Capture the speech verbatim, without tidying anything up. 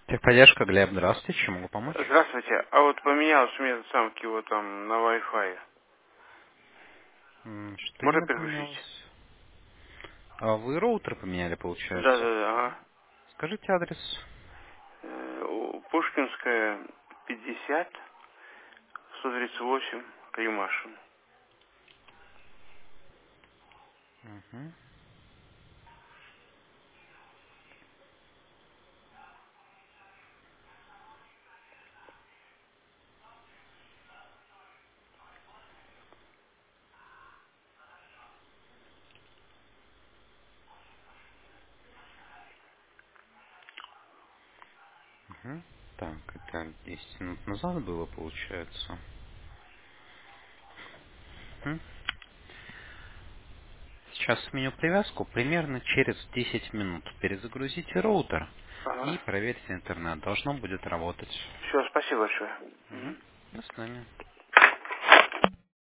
Техподдержка, Глеб, здравствуйте, чем могу помочь? Здравствуйте. А вот поменялось у меня сам его там на Wi-Fi. М, Что Можно именно переключить? поменялось? А вы роутер поменяли, Да, получается? да, да, ага. Скажите адрес. Э, у- Пушкинская, пятьдесят, сто тридцать восемь, Климашин. Мгм. Мгм. Так, это десять минут назад было, получается. Мгм. Сейчас сменю привязку. Примерно через десять минут перезагрузите роутер и Ага. проверьте интернет. Должно будет работать. Все, спасибо большое. Мгм. Мгм. До свидания.